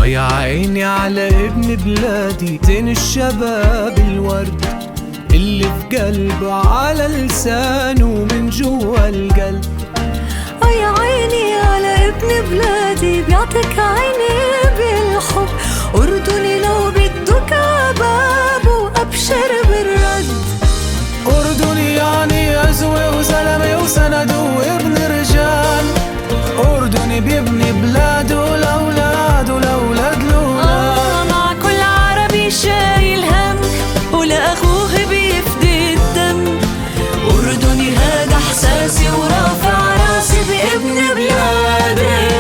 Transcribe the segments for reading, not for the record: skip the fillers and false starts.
يا عيني على ابن بلادي، زين الشباب الورد اللي في قلبه على لسانه من جوا القلب. يا عيني على ابن بلادي، بيعطيك عيني بالحب، أردني لو بدك عبابه أبشر بالرد. أردني يعني أزوة وزلمة وسند وابن رجال، أردني بيبني بلاده لأولاده ولأولاد الأولاد. مع كل عربي شايل هم ولأخوه بيفدي الدم، أردني هذا إحساسي ورافع راسي بابن بلادي.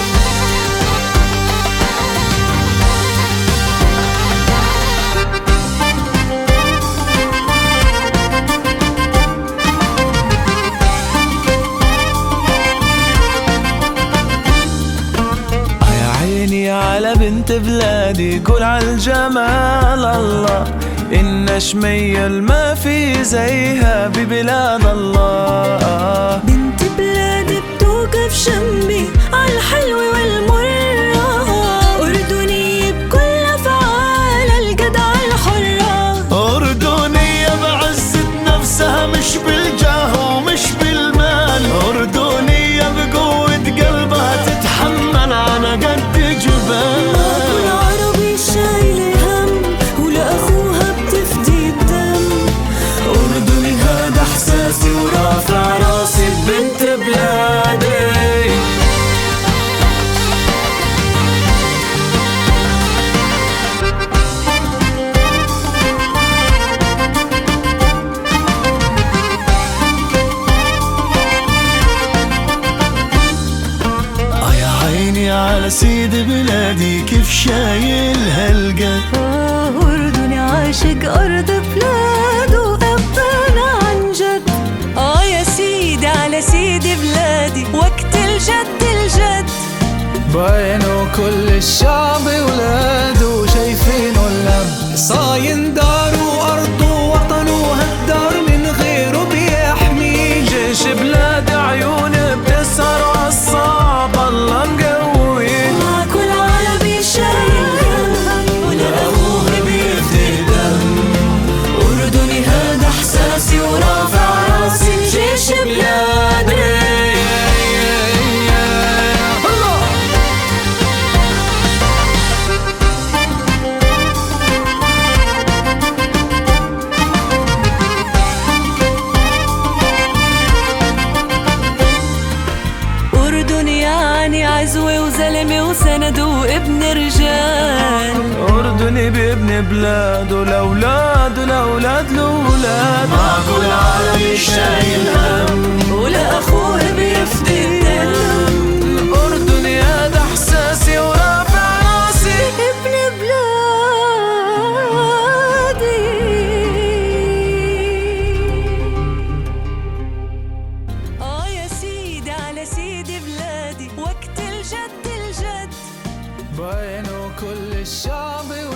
على بنت بلادي كل عالجمال الله، إن شميل ما في زيها ببلاد الله. بنت بلادي بتوقف جنبي عالحلو والمرة، أردنية بكل أفعالها الجدعة الحرة. أردنية بعزة نفسها مش بالجاه ومش بالمال، أردنية بقوة قلبها تتحمل على قد جبال. كل عربي شايل هم ولأخوها بتفدي الدم، أردني هذا إحساسي ورافع راسي ببنت بلادي. على سيد بلادي كيف شايل هالقد. أردني عاشق أرض بلاده أبانا عن جد. يا سيدي على سيد بلادي وقت الجد الجد، بينه كل الشعب ولاده شايفينه اللب، صاين داره وأرضه وطنه هالدار من غيره بيحميه. جيش بلاد عيونه بتسهر عالصعب الله مقوي. ورافع راسي بجيش بلادي. أردني يعني عزوة وزلمة وسند وابن رجال، أردني بابن بلاده لأولاده لأولاد الأولاد. مع كل عربي شايل هم ولأخوه بيفدي الدم، أردني هذا إحساسي ورافع راسي ابن بلادي. يا سيدي على سيدي بلادي وقت الجد الجد، بينه كل الشعب